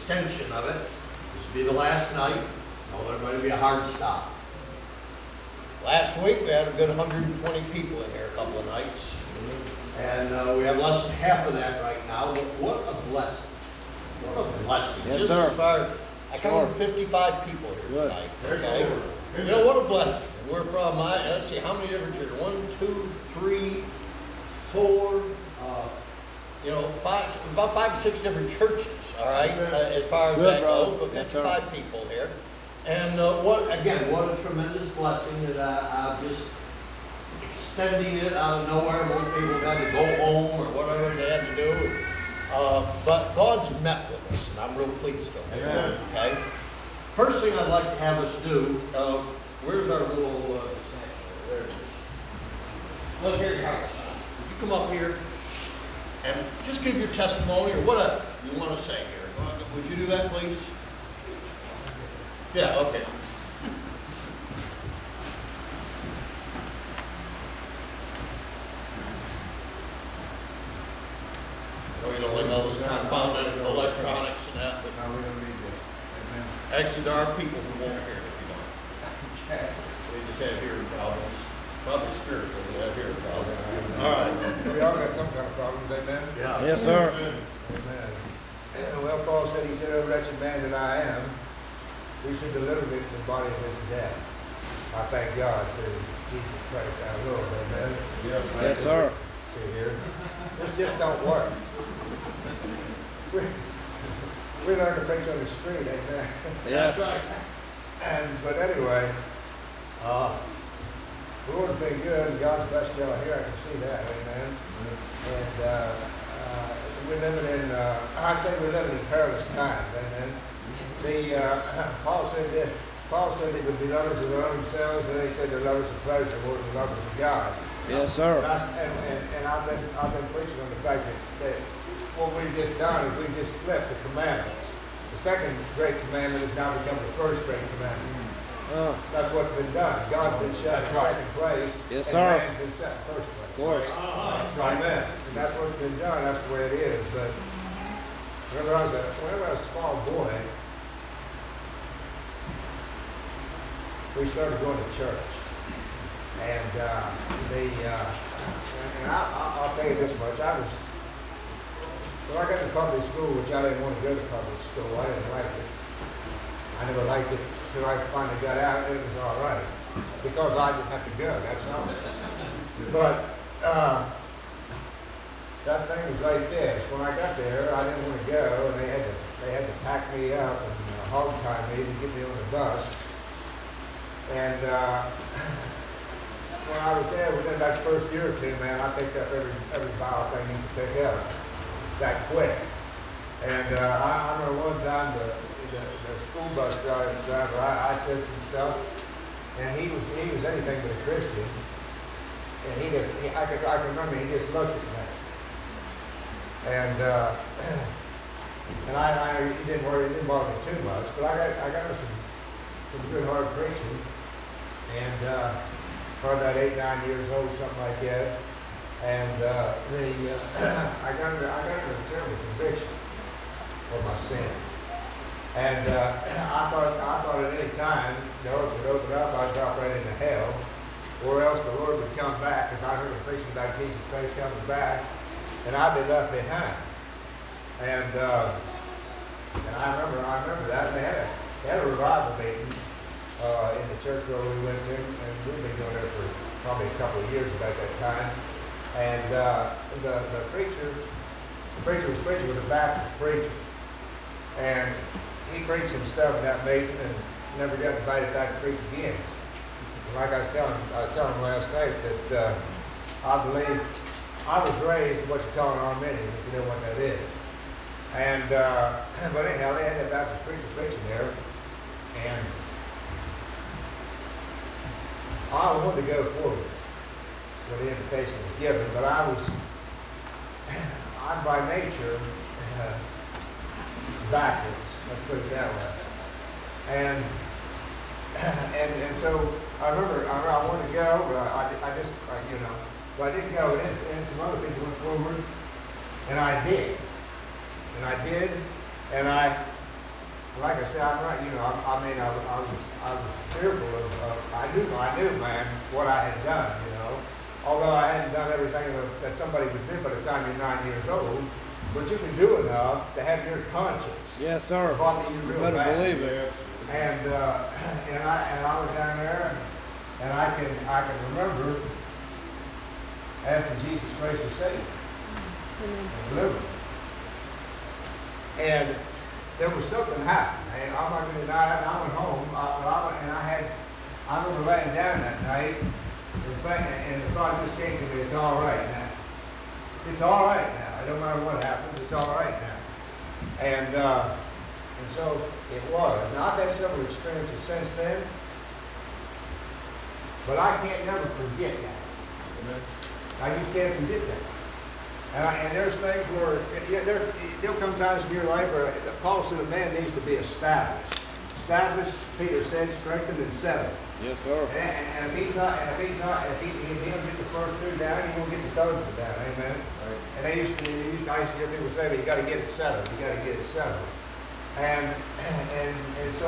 extension of it. This will be the last night. I want everybody to be a hard stop. Last week we had a good 120 people in here a couple of nights. And we have less than half of that right now, but what a blessing. What a blessing. Yes, Just sir. as far, I counted Sure. 55 people here Good. tonight. There's Okay? over. You know, what a blessing. We're from, let's see, how many different churches? 1, 2, 3, 4, about 5 or 6 different churches, all right, as far as Good, that brother. goes, but Yes, sir. 55 people here. And what a tremendous blessing that I'm just extending it out of nowhere. Most people had to go home or whatever they had to do. But God's met with us, and I'm real pleased with it. Amen. Okay? First thing I'd like to have us do, where's our little sanctuary? There it is. Look here, Carlos. Would you come up here and just give your testimony or whatever you want to say here? Would you do that, please? Yeah, okay. I know you don't like all those confounded electronics and that, but Now we don't need this. Amen. actually there are people who won't hear it if you don't. Okay. They just have hearing problems. Probably spiritual, they have hearing problems. All right. We all got some kind of problems, amen? Yeah. Yes, sir. Amen. Well, Paul said, he said, "O wretched man that I am, we should deliver me from the body of his death." I thank God through Jesus Christ our Lord, amen? Yes, sir. See here, this just don't work. We learn to preach on the street, amen? That's Yes. right. But anyway, the Lord's been good, and God's blessed y'all here, I can see that, amen? And we're living in, I say we're living in perilous times, amen? Paul said they would be lovers of their own selves, and they said they're lovers of pleasure more than lovers of God. Yes, And, sir. I've been preaching on the fact that what we've just done is we've just flipped the commandments. The second great commandment has now become the first great commandment. That's what's been done. God's been set in second place. Yes, and sir. man's been set in first place. Of course. That's right, man. And that's what's been done. That's the way it is. But whenever I was a small boy, we started going to church. And I'll tell you this much. When I got to public school, which I didn't want to go to public school, I didn't like it. I never liked it until I finally got out, and it was all right. Because I didn't have to go, that's all. But that thing was like this. When I got there, I didn't want to go, and they had to pack me up and hog tie me to get me on the bus. And when I was there, within that first year or two, man, I picked up every vile thing you could pick up that quick. And I remember one time the school bus driver, I said some stuff, and he was anything but a Christian. And I can remember he just looked at me. And he didn't bother me too much, but I got some good hard preaching. And probably about 8, 9 years old, something like that. And I got into a terrible conviction for my sin. And I thought at any time the earth would open up, I'd drop right into hell, or else the Lord would come back, because I heard him preaching about Jesus Christ coming back, and I'd be left behind. And I remember that. They had a revival meeting in the church where we went to, and we've been going there for probably a couple of years about that time. And the preacher was preaching with a Baptist preacher, and he preached some stuff in that meeting and never got invited back to preach again. And like I was telling him last night that I believe I was raised what you call an Arminian, if you know what that is. And but anyhow, they had that Baptist preacher preaching there, and I wanted to go forward when the invitation was given, but I'm by nature backwards, let's put it that way. And so I remember I wanted to go, but I just but I didn't go, and some other people went forward, and I did, and like I said, I'm right, you know, I was fearful I knew, man, what I had done, you know. Although I hadn't done everything that somebody would do by the time you're 9 years old, but you can do enough to have your conscience Yes, sir. bother you You real better bad. believe it. And I was down there, and I can remember asking Jesus Christ to save me and deliver me. And there was something happened, and I'm not going to deny it. I went home, I remember laying down that night, and the thought just came to me, it's all right now. It's all right now. It don't matter what happens, it's all right now. And so it was. Now I've had several experiences since then, but I can't never forget that. Amen. I just can't forget that. And there's things where there'll come times in your life where Paul said a man needs to be established. Established, Peter said, strengthened and settled. Yes, sir. And if he don't get the first two down, he won't get the third one down. Amen. Right. And I used to hear people say, "You got to get it settled. You got to get it settled." And so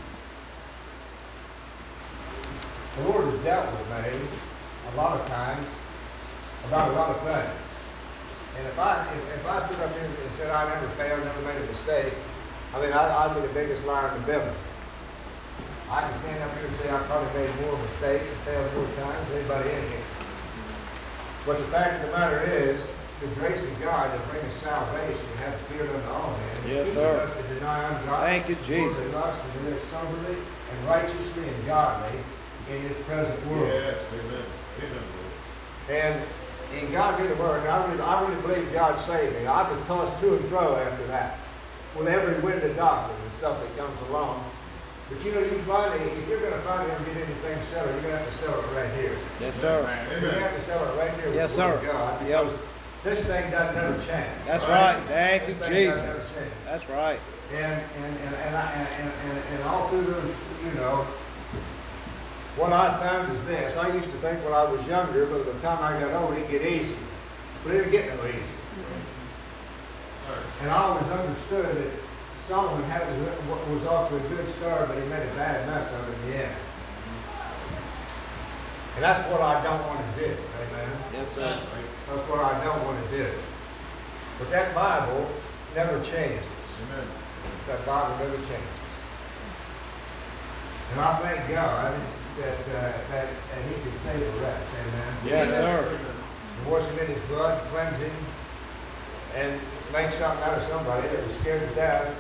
the Lord has dealt with me a lot of times about a lot of things. And if I stood up here and said I never failed, never made a mistake, I mean I'd be the biggest liar in the building. I can stand up here and say I probably made more mistakes and failed more times than anybody in here. But the fact of the matter is, the grace of God that brings salvation has appeared unto all men. Yes, Teaching sir. us to deny ungodliness, Thank you, Jesus. to live soberly and righteously and godly in this present world. Yes, amen. Amen. And God did a work. I really believe God saved me. I was tossed to and fro after that, with every wind of doctrine and stuff that comes along. But you know, if you're going to finally get anything settled, you're going to have to settle it right here. Yes, sir. You're going to have to settle it right here with Yes, the Word sir. of God, Yep. because this thing doesn't never change. That's right. Thank you, This thing doesn't Jesus. never change. That's right. And all through those, you know, what I found is this. I used to think when I was younger, but by the time I got old, it'd get easy. But it didn't get no easy. And I always understood that Solomon was off to a good start, but he made a bad mess of it in the end. And that's what I don't want to do. Amen. Yes, sir. That's what I don't want to do. But that Bible never changes. Amen. That Bible never changes. And I thank God that He can save the rest. Amen. Yes, sir. Wash him in His blood, cleanse him, and make something out of somebody that was scared to death.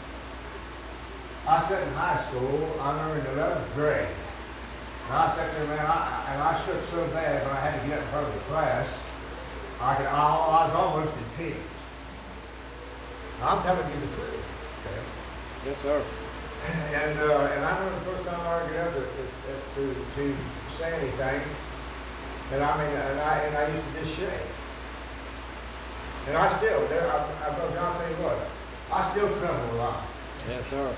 I sat in high school, I remember in the 11th grade. And I sat there, man, I shook so bad when I had to get up in front of the class. I was almost in tears. I'm telling you the truth. Okay? Yes, sir. And I remember the first time I ever got up to say anything, and I used to just shake. And I still, I'll tell you what, I still tremble a lot. Yes, sir.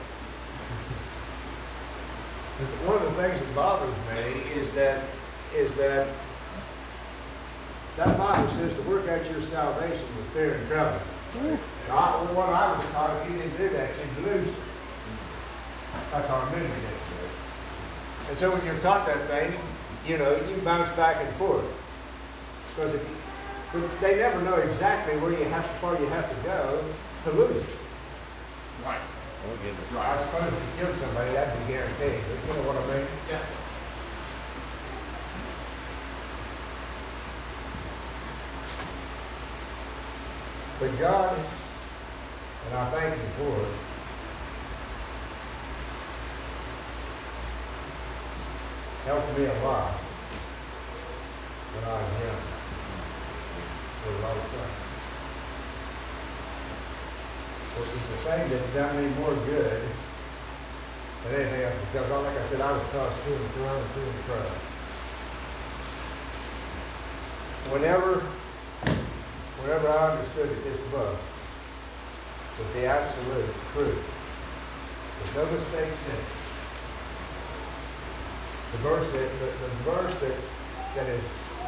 One of the things that bothers me is that Bible says to work out your salvation with fear and trembling. What I was taught, if you didn't do that, you'd lose it. That's our memory yesterday. And so when you're taught that thing, you know, you bounce back and forth. Because but they never know exactly how far you have to go to lose it. Right. Oh, goodness. I suppose if you kill somebody, that'd be guaranteed. But you know what I mean? Yeah. But God, and I thank Him for it, helped me a lot when I was young. For a lot of things. But it's the thing that done me more good than anything else, because like I said, I was tossed to and fro and to and fro. Whenever I understood that this book was the absolute truth, there's no mistakes in it. The verse that is,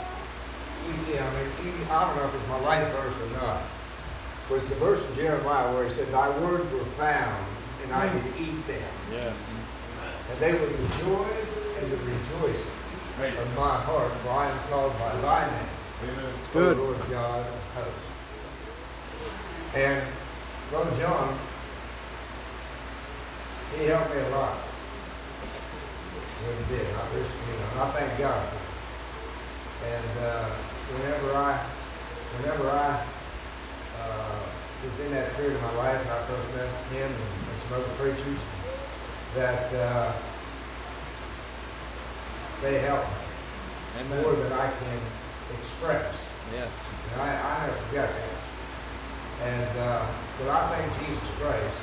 I don't know if it's my life verse or not, but it's the verse in Jeremiah where he said, "Thy words were found and I did eat them. Yes. And they were the joy and the rejoicing of my heart, for I am called by thy name. It's O good. Lord God of hosts. And Brother John, he helped me a lot. Really did. And I thank God for it. And whenever I was in that period of my life, and I first met him and some other preachers, that they helped me more Amen. than I can express. Yes. And I never forget that. And but I thank Jesus Christ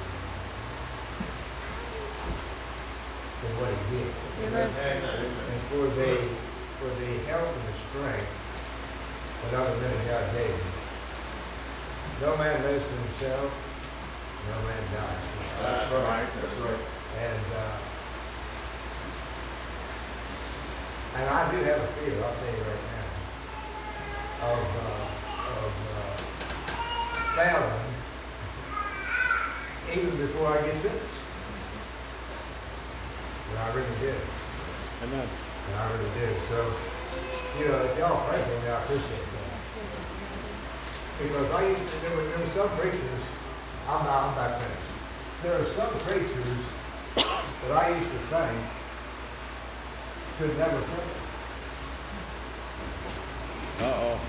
for what he did. Amen. And for the help and the strength that other men of God gave me. No man lives to himself, no man dies to himself. That's right. That's right. And I do have a fear, I'll tell you right now, of failing even before I get finished. And I really did. Amen. And I really did. So, if y'all pray for me, I appreciate that. Because there were some preachers, I'm about finished. There are some preachers that I used to think could never fail. Uh-oh.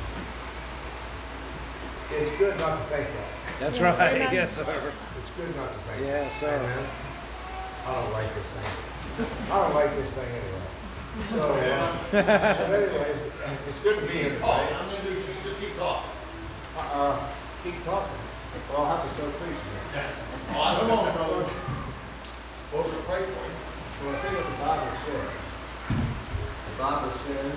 It's good not to think that. That's right. Amen. Yes, sir. It's good not to think that. Yes, sir. Amen. I don't like this thing. I don't like this thing anyway. So, but anyways, it's good to be here Oh, today. I'm gonna do some, just keep talking. Keep talking. Well, I'll have to start preaching here. Oh, come on, brother. What was I pray for you? Well, I think what the Bible says. The Bible says,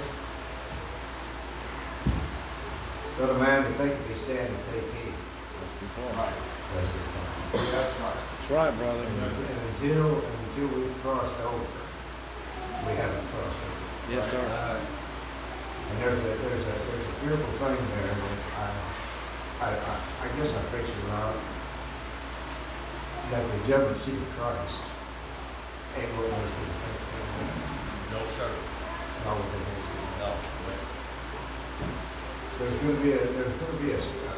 let a man that thinketh he stand and take heed. That's the form. That's the fun. That's right. That's right, brother. And until we've crossed over, we haven't crossed over. Yes, sir. And there's a fearful thing there that I guess I preach about, that the judgment seat of Christ ain't what most people think. No, sir. Not what they think. No. There's going to be a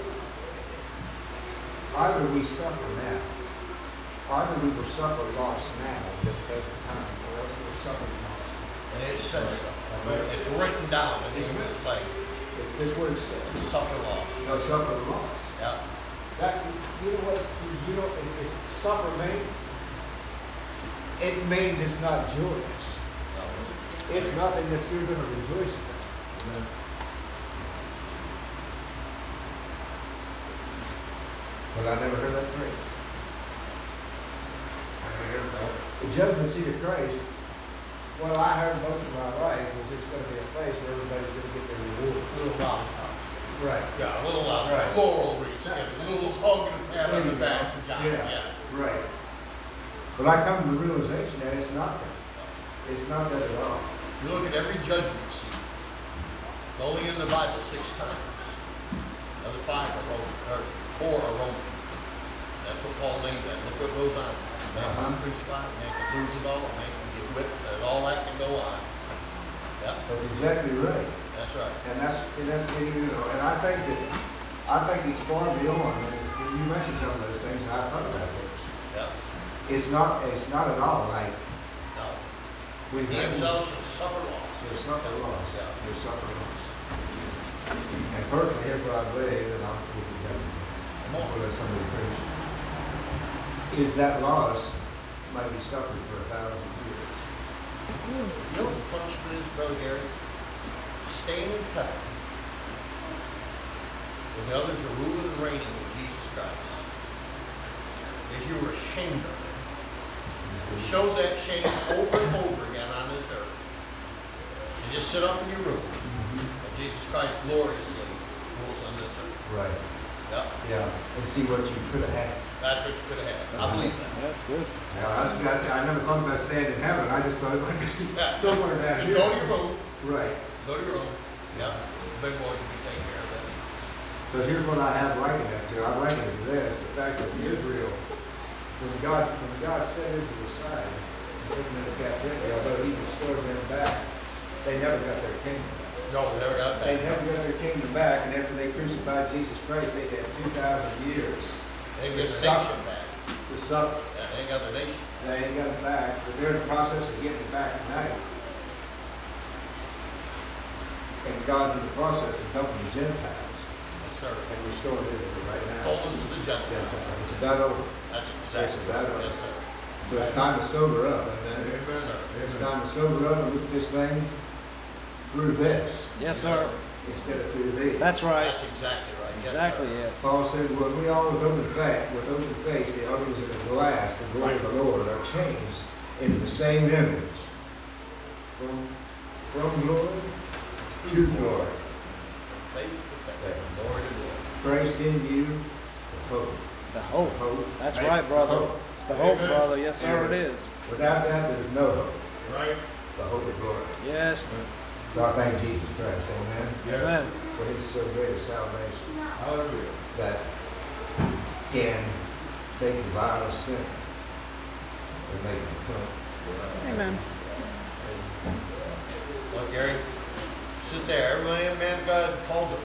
either we suffer now, either we will suffer loss now at this present time, or else we'll suffer loss. And it says so. It's written down in these words like It's what it says. suffer loss. No, suffer loss. Yeah. That, it's suffer mean? It means it's not joyous. No. It's nothing that you're going to rejoice about. But I never heard that phrase. I never heard that. The judgment seat of Christ, well, I heard most of my life was just going to be a place where everybody's going to get their reward. A little lollipop. Right. Yeah, a little Right. laurel wreath, a little hug and a pat on the back for John. Yeah. Yeah. Right. But I come to the realization that it's not that. It's not that at all. You look at every judgment seat, only in the Bible 6 times. The other 5 are Roman, or 4 are Roman. That's what Paul named that. Look what goes on. Man can be crucified, man can lose it all, man can get whipped, and all that can go on. Yeah, That's exactly right. that's right. And and I think it's far beyond. And you mentioned some of those things, and I thought about those. Yeah, It's not at all like no. we He himself shall suffer loss. There's suffer loss. Yeah. There's suffer loss. And personally, here's what I believe, and I'll give you that. Come on. Let somebody preach. Is that loss might be suffered for 1,000 years. You know what the punishment is, Brother Gary? Staying in heaven when the others are ruling and reigning with Jesus Christ. If you were ashamed of him, you showed that shame over and over again on this earth. You just sit up in your room, and Jesus Christ gloriously rules on this earth. Right. Yep, Yeah. And see what you could have had. that's what you could have had. I believe that. That's good. Yeah, I never thought about staying in heaven. I just thought it might be Yeah. somewhere down Just here. go to your room. Right. Go to your room. Yep. The big boys will be taking care of this. But here's what I have likened it to. I liken it to this: the fact that Israel when God set Israel aside and took them into captivity, although he restored them back, they never got their kingdom. No, we never got They that. never got their kingdom back, and after they crucified Jesus Christ, they had 2,000 years They get to their nation suffer. back. To suffer. Yeah, they ain't got their nation. They ain't got it back, but they're in the process of getting it back tonight. And God's in the process of helping the Gentiles Yes, sir. and restoring Israel right now. Fullness of the Gentiles. Gentiles. It's about over. That's exactly It's about right. right. Yes, sir. So it's time to sober up, amen. Yes, sir. It's time to sober up and look at this thing through this Yes, sir. instead of through these. That's right. That's exactly right. Yes, Exactly sir. it. Paul said, when we all with open face, the ugliness of the glass, the glory of the Lord, are changed into the same image. From glory to glory. Faith to faith. Glory to glory. Christ in you, the hope. The hope. Hope. That's Right? right, brother. Hope. It's the hope, Amen. brother. Yes, sir, it is. Without that, there's no hope. Right. The hope of glory. Yes. So I thank Jesus Christ, amen, Amen. for his so great a salvation Hallelujah. that can take the vilest sin and make it come. Amen. Look, Gary, sit there. Everybody, man, God called to